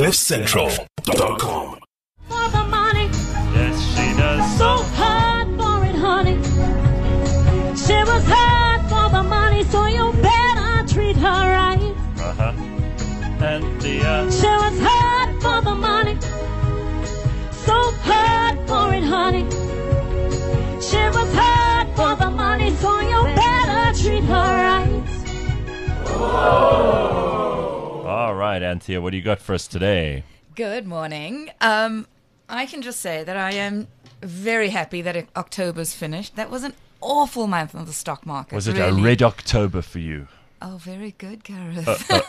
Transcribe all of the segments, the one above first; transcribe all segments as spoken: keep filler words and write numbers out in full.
cliff central dot com. For the money, Yes, she does. so hard for it, honey. She was hard for the money, so you better treat her right. Uh-huh. And the, uh, She was hard for the money, so hard for it, honey. She was hard for the money, so you better treat her right. all right, Anthea, what do you got for us today? Good morning. Um, I can just say that I am very happy that October's finished. That was an awful month on the stock market. Was it really. a red October for you? Oh, very good, Gareth.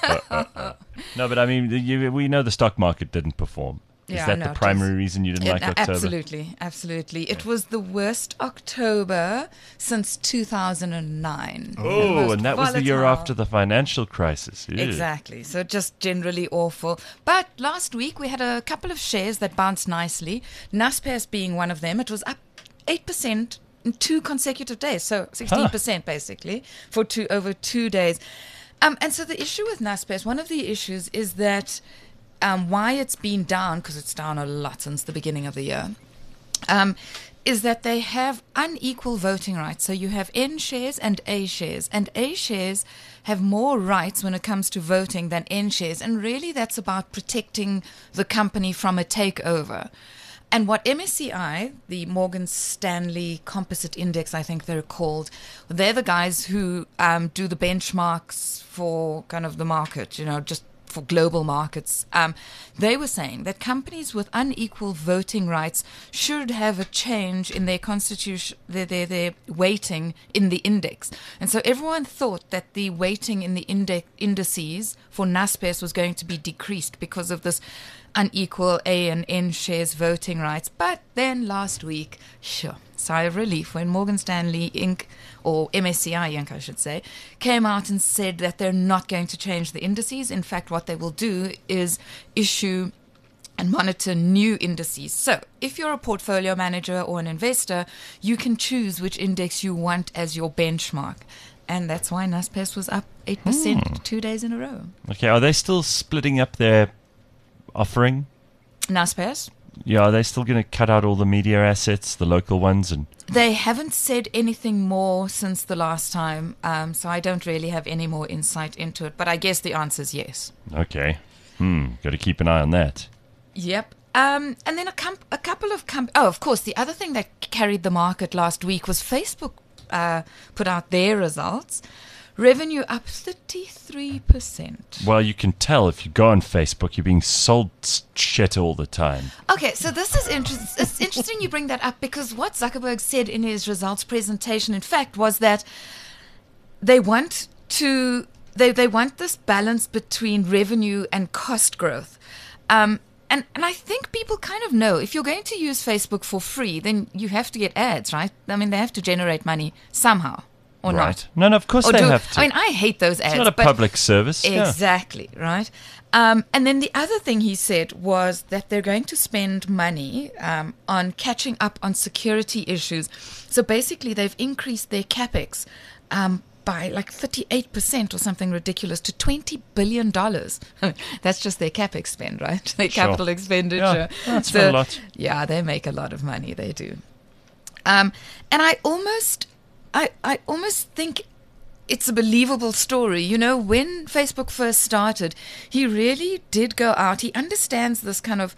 No, but I mean, you, we know the stock market didn't perform. Is Yeah, that no, the it primary was- reason you didn't Yeah, like no, October? Absolutely, absolutely. It was the worst October since two thousand nine. The Oh, most and that was the year volatile. after the financial crisis. Ew. Exactly. So just generally awful. But last week we had a couple of shares that bounced nicely. Naspers being one of them. It was up eight percent in two consecutive days. So sixteen percent basically for two over two days. Um, and so the issue with Naspers, one of the issues is that um, why it's been down, because it's down a lot since the beginning of the year, um, is that they have unequal voting rights. So you have N shares and A shares, and A shares have more rights when it comes to voting than N shares. And really that's about protecting the company from a takeover. And what M S C I, the Morgan Stanley Composite Index, I think they're called, they're the guys who um, do the benchmarks for kind of the market, you know, just for global markets. Um, they were saying that companies with unequal voting rights should have a change in their constitution, their, their, their weighting in the index. And so everyone thought that the weighting in the index indices for Naspers was going to be decreased because of this unequal A and N shares voting rights. But then last week, sure, sigh of relief when Morgan Stanley Incorporated, or M S C I Incorporated, I should say, came out and said that they're not going to change the indices. In fact, what they will do is issue and monitor new indices. So if you're a portfolio manager or an investor, you can choose which index you want as your benchmark. And that's why Naspers was up eight percent Hmm. two days in a row. Okay, are they still splitting up their offering? Naspers? Yeah, are they still going to cut out all the media assets, the local ones? And They haven't said anything more since the last time, um, so I don't really have any more insight into it. But I guess the answer is yes. okay, hmm, got to keep an eye on that. Yep. Um, and then a, com- a couple of com- oh, of course, the other thing that carried the market last week was Facebook uh, put out their results. Revenue up thirty-three percent. Well, you can tell if you go on Facebook, you're being sold s- shit all the time. Okay, so this is interesting. It's interesting you bring that up because what Zuckerberg said in his results presentation, in fact, was that they want to they they want this balance between revenue and cost growth. Um, and and I think people kind of know if you're going to use Facebook for free, then you have to get ads, right? I mean, they have to generate money somehow. Or Right. not. No, no, of course Or they do- have to. I mean, I hate those ads. It's not a but public service. yeah. Exactly, right? Um, and then the other thing he said was that they're going to spend money um, on catching up on security issues. So basically, they've increased their capex um, by like thirty-eight percent or something ridiculous to twenty billion dollars. That's just their capex spend, right? Their Sure. capital expenditure. Yeah, that's not a lot. Yeah, they make a lot of money. They do. Um, and I almost... I, I almost think it's a believable story. You know, when Facebook first started, he really did go out. He understands this kind of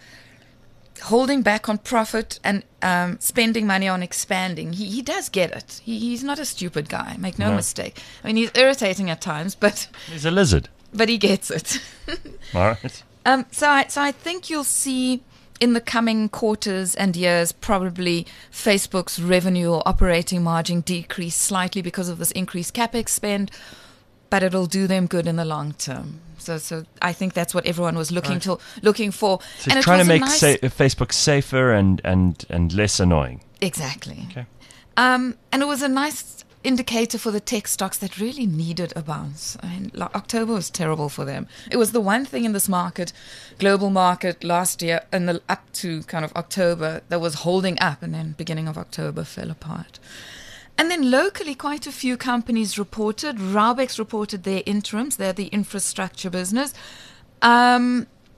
holding back on profit and um, spending money on expanding. He he does get it. He, he's not a stupid guy. Make no, No. mistake. I mean, he's irritating at times, but He's a lizard. but he gets it. All right. Um, so I so I think you'll see in the coming quarters and years probably Facebook's revenue or operating margin decrease slightly because of this increased capex spend, but it'll do them good in the long term. So so I think that's what everyone was looking to looking for. So and he's it trying to was a make nice, sa- Facebook safer and, and, and less annoying. exactly. Okay. Um, and it was a nice indicator for the tech stocks that really needed a bounce. I mean, lo- October was terrible for them. It was the one thing in this market, global market last year, and the up to kind of October that was holding up, and then beginning of October fell apart. And then locally, quite a few companies reported. Raubex reported their interims. They're the infrastructure business. Um,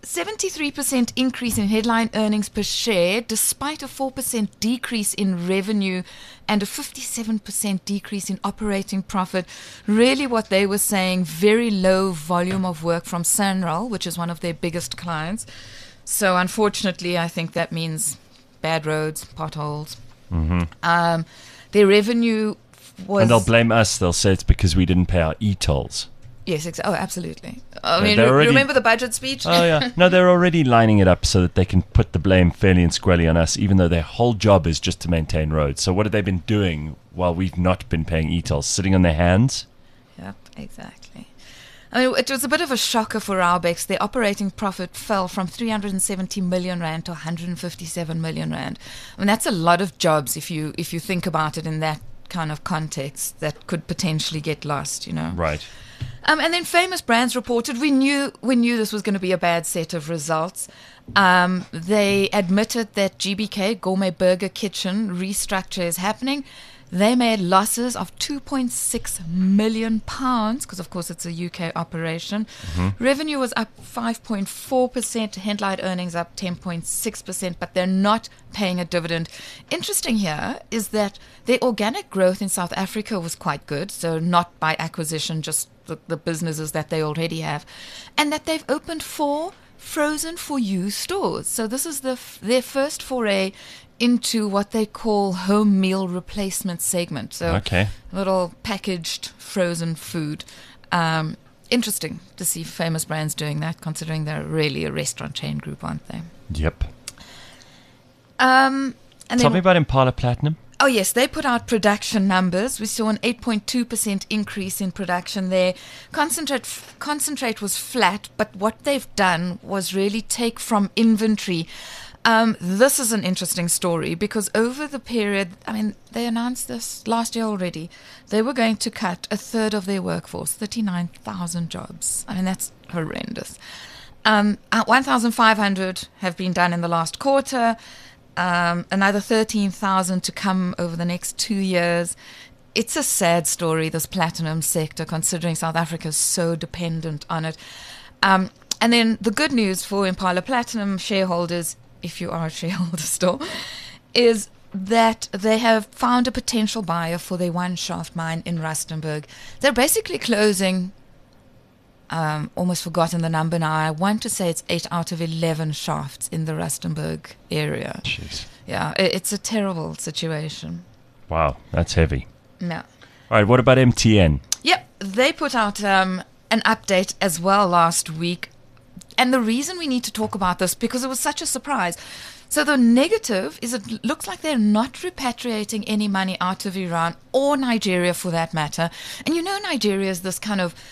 seventy-three percent increase in headline earnings per share, despite a four percent decrease in revenue and a fifty-seven percent decrease in operating profit. Really what they were saying, very low volume of work from Sanral, which is one of their biggest clients. So unfortunately, I think that means bad roads, potholes. Mm-hmm. Um, their revenue was... And they'll blame us. They'll say it's because we didn't pay our e-tolls. Yes, exa- oh, absolutely. I They're mean, already- remember the budget speech? Oh, yeah. No, they're already lining it up so that they can put the blame fairly and squarely on us, even though their whole job is just to maintain roads. So what have they been doing while we've not been paying e-tolls? Sitting on their hands? Yep, exactly. I mean, it was a bit of a shocker for Raubex. Their operating profit fell from three hundred seventy million rand to one hundred fifty-seven million rand. I mean, that's a lot of jobs if you if you think about it in that kind of context that could potentially get lost, you know. Right. Um, and then Famous Brands reported we knew we knew this was going to be a bad set of results. Um, they admitted that G B K, Gourmet Burger Kitchen, restructure is happening. They made losses of two point six million pounds because, of course, it's a U K operation. Mm-hmm. Revenue was up five point four percent, headline earnings up ten point six percent, but they're not paying a dividend. Interesting here is that their organic growth in South Africa was quite good, so not by acquisition, just the, the businesses that they already have, and that they've opened four frozen for you stores. So this is the f- their first foray into what they call home meal replacement segment. So Okay. little packaged frozen food. Um, interesting to see Famous Brands doing that, considering they're really a restaurant chain group, aren't they? Yep. Um, and Tell then, me about Impala Platinum. Oh, yes, they put out production numbers. We saw an eight point two percent increase in production there. Concentrate, concentrate was flat, but what they've done was really take from inventory. Um, this is an interesting story because over the period, I mean, they announced this last year already, they were going to cut a third of their workforce, thirty-nine thousand jobs. I mean, that's horrendous. Um, uh, one thousand five hundred have been done in the last quarter, um, another thirteen thousand to come over the next two years. It's a sad story, this platinum sector, considering South Africa is so dependent on it. Um, and then the good news for Impala Platinum shareholders, if you are a shareholder still, is that they have found a potential buyer for their one shaft mine in Rustenburg. They're basically closing, um, almost forgotten the number now. I want to say it's eight out of eleven shafts in the Rustenburg area. Jeez. Yeah, it, it's a terrible situation. Wow, that's heavy. No. All right, what about M T N? Yep, they put out um, an update as well last week. And the reason we need to talk about this, because it was such a surprise. So the negative is it looks like they're not repatriating any money out of Iran or Nigeria for that matter. And you know Nigeria is this kind of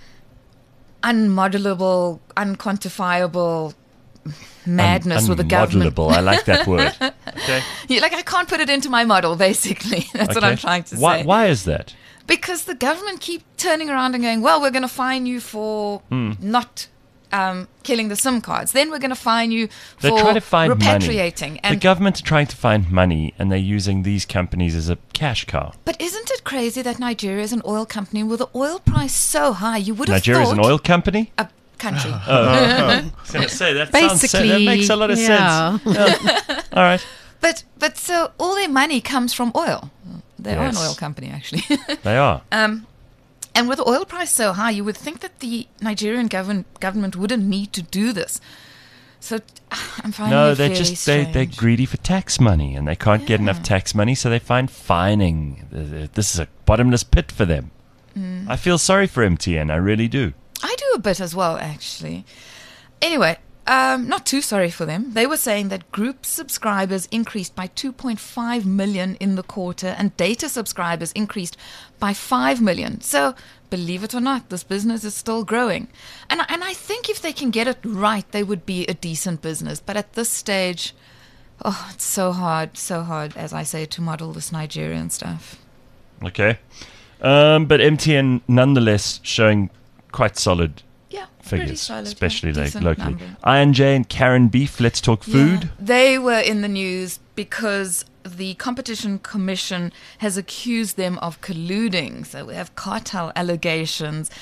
unmodelable, unquantifiable madness Un- with the government. unmodelable. I like that word. Okay. Yeah, like I can't put it into my model, basically. That's what I'm Okay. trying to why, say. Why is that? Because the government keep turning around and going, well, we're going to fine you for Hmm. not um, killing the SIM cards. Then we're going to fine you They're for trying to find repatriating. money. And The government are trying to find money, and they're using these companies as a cash cow. but isn't it crazy that Nigeria is an oil company with the oil price so high? You would have Nigeria's thought an oil company? a country. I was going to say, that sounds Basically, that makes a lot of yeah. sense. Yeah. All right. But but so all their money comes from oil. They are an Yes. oil company, actually. They are. Um, and with the oil price so high, you would think that the Nigerian govern- government wouldn't need to do this. So I'm finding No, it they're fairly just they, they're strange. greedy for tax money, and they can't get enough tax money, so they find fining. Uh, This is a bottomless pit for them. Mm. I feel sorry for M T N. I really do. I do a bit as well, actually. Anyway, um, not too sorry for them. They were saying that group subscribers increased by two point five million in the quarter and data subscribers increased by five million. So, believe it or not, this business is still growing. And, I- and I think if they can get it right, they would be a decent business. But at this stage, oh, it's so hard, so hard, as I say, to model this Nigerian stuff. Okay. Um, but M T N, nonetheless, showing quite solid Yeah, pretty figures, solid, yeah, especially like decent locally. number. I and J and Karen Beef, let's talk food. Yeah, they were in the news because the Competition Commission has accused them of colluding. So we have cartel allegations.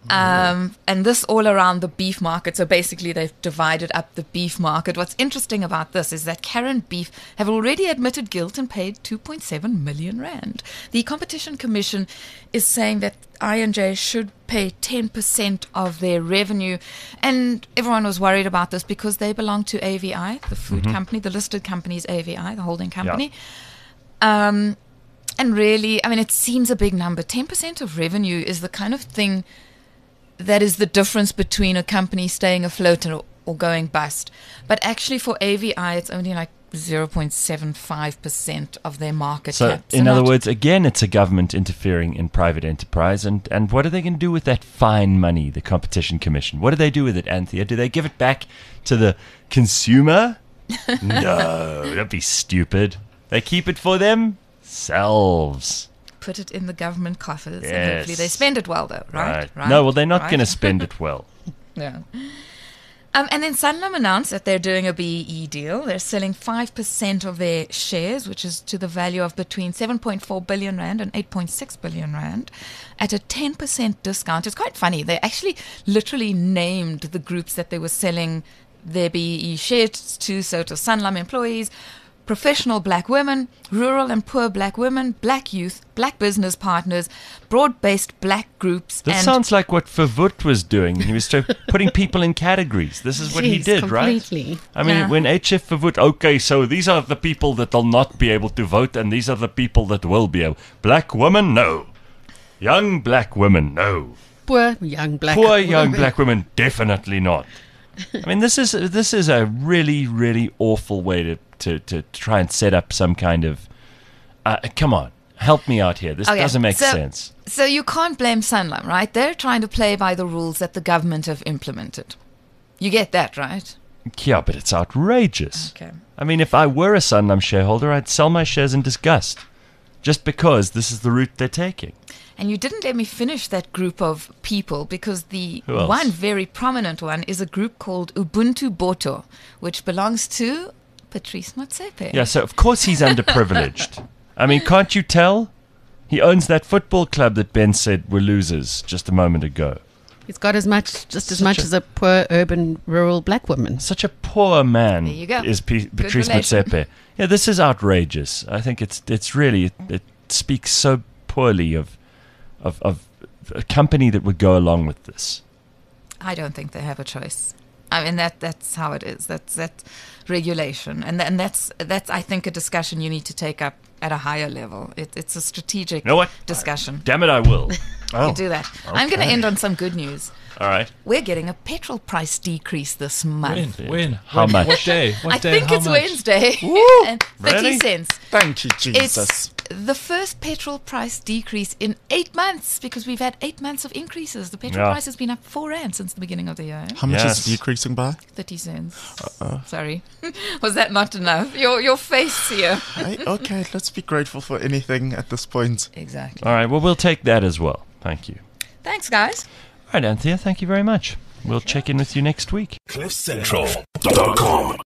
Um, and this all around the beef market. So basically, they've divided up the beef market. What's interesting about this is that Karen Beef have already admitted guilt and paid two point seven million rand. The Competition Commission is saying that I and J should pay ten percent of their revenue. And everyone was worried about this because they belong to A V I, the food Mm-hmm. company. The listed company is A V I, the holding company. Um, and really, I mean, it seems a big number. ten percent of revenue is the kind of thing that is the difference between a company staying afloat or, or going bust. But actually for A V I, it's only like zero point seven five percent of their market So, cap. in other not- words, again, it's a government interfering in private enterprise. And, and what are they going to do with that fine money, the Competition Commission? What do they do with it, Anthea? Do they give it back to the consumer? No, don't be stupid. They keep it for themselves. put it in the government coffers. And Yes. hopefully they spend it well, though, right? Right. No, well, they're not Right? going to spend it well. Yeah. Um, and then Sanlam announced that they're doing a B E E deal. They're selling five percent of their shares, which is to the value of between seven point four billion rand and eight point six billion rand, at a ten percent discount. It's quite funny. They actually literally named the groups that they were selling their B E E shares to. So to Sanlam employees, professional black women, rural and poor black women, black youth, black business partners, broad-based black groups. This and sounds like what Verwoerd was doing. He was tr- putting people in categories. This is what he Jeez, did, completely. right? I mean, Yeah. when H F Verwoerd, okay, so these are the people that will not be able to vote, and these are the people that will be able. Black women, no. Young black women, no. Poor young black Poor young woman. black women, definitely not. I mean, this is this is a really, really awful way to, to, to try and set up some kind of. Uh, come on, help me out here. This Okay, doesn't make so- sense. So you can't blame Sanlam, right? They're trying to play by the rules that the government have implemented. You get that, right? Yeah, but it's outrageous. Okay. I mean, if I were a Sanlam shareholder, I'd sell my shares in disgust, just because this is the route they're taking. And you didn't let me finish that group of people because the Who else? one very prominent one is a group called Ubuntu Boto, which belongs to Patrice Motsepe. Yeah, so of course he's underprivileged. I mean, can't you tell? He owns that football club that Ben said were losers just a moment ago. He's got as much, just as Such much a- as a poor urban rural black woman. Such a poor man There you go. is P- Good Patrice relation. Motsepe. Yeah, this is outrageous. I think it's it's really it, it speaks so poorly of of of a company that would go along with this. I don't think they have a choice. I mean that that's how it is. That's that regulation, and th- and that's that's I think a discussion you need to take up at a higher level. It, it's a strategic You know what? discussion. Damn it, I will. You do that. I'm going to end on some good news. All right. We're getting a petrol price decrease this month. When? When? How When? much? What day? What I day? think How it's much? Wednesday. and thirty Really? cents. Thank you, Jesus. It's the first petrol price decrease in eight months because we've had eight months of increases. The petrol Yeah. price has been up four rand since the beginning of the year. How much Yes. is it decreasing by? thirty cents. Sorry. Was that not enough? Your your face here. Hey, okay, let's be grateful for anything at this point. Exactly. All right. Well, we'll take that as well. Thank you. Thanks, guys. All right, Anthea. Thank you very much. We'll check in with you next week. cliff central dot com